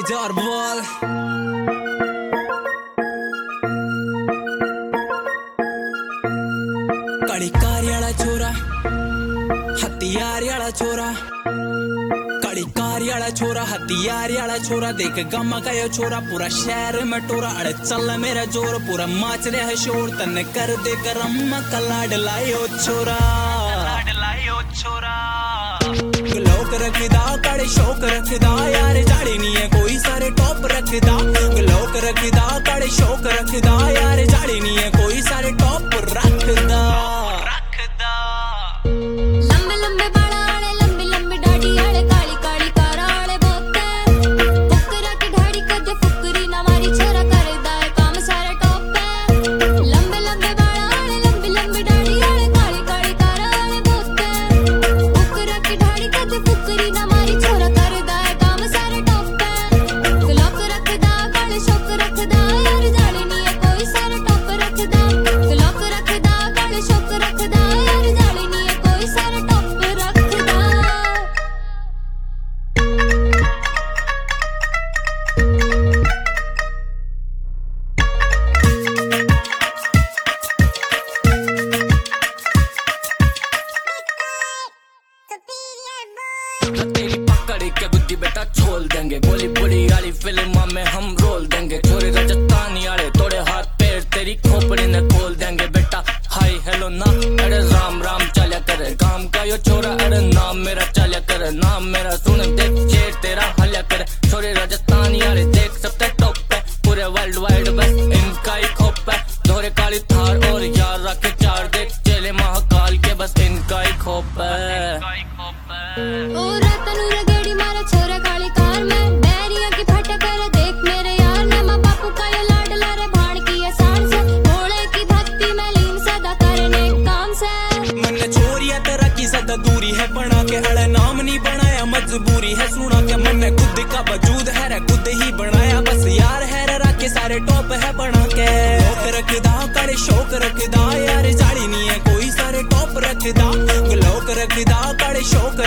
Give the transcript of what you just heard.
jar बोल कड़ी कार्याला छोरा हथियार वाला छोरा कड़ी कार्याला छोरा हथियार वाला छोरा देख गमा गयो छोरा पूरा शहर में टोरा अड़े चल मेरा जोर पूरा माच रहा है शोर तन्ने कर दे गरम कलाड लायो छोरा लोक रखदा कड़े शौक रखदा यार जाड़ी नहीं है कोई सारे टॉप रखदा लोक रखदा कड़े शौक रखदा यार जाड़ी नहीं है कोई सारे टॉप रखदा लंबे लंबे बाड़ा आले लंबी लंबी दाढ़ी आले काली काली कारा आले बोते फुकरा की ढाड़ी कदे फुकरी ना मारी छोरा करदा है काम सारे टॉप पे लंबे लंबे बाड़ा आले लंबी लंबी दाढ़ी आले काली काली कारा आले बोते फुकरा की ढाड़ी कदे फुकरी ना मारी छोरा करदा है काम सारे टॉप पे लोक रखदा काले शौक रखदा यार जाली नहीं है कोई सारे टॉप रखदा लोक रखदा काले शौक रखदा यार जाली नहीं है कोई सारे टॉप रखदा तेरी पकड़ के बुद्धि बेटा छोड़ देंगे गोली बुली वाली फिल्म में हम रोल देंगे छोरे राजस्थानी वाले तोड़े हाथ पैर तेरी खोपड़ी ने खोल देंगे बेटा हाय हेलो ना अरे राम राम चल्या करे काम का यो छोरा अरे नाम मेरा चल्या करे नाम मेरा सुन देख शेर तेरा हल्या करे छोरे राजस्थानी वाले देख सबसे टॉप पे पूरे वर्ल्ड वाइड बस इनका ही खोप है दोहरे काली थार और यार रखे चार देख चले महाकाल के बस इनका ही खोप है ओ रतनु रगेड़ी मारा छोरा काली कार में बैरिया की फटा कर देख मेरे यार ने मां बापू का ये लाडला रे भाण की ये साण से भोले की भक्ति में लीन सदा करने काम से मन चोरिया तेरा की सदा दूरी है बना के अड़े नाम नहीं बनाया मजबूरी है सुना के मन खुद का वजूद है रे खुद ही बनाया बस यार है रे राके सारे टॉप है बना के शौक रखदा करे शौक रखदा यार जाड़ी नहीं है कोई सारे टॉप रखदा लोक रखदा करे शौक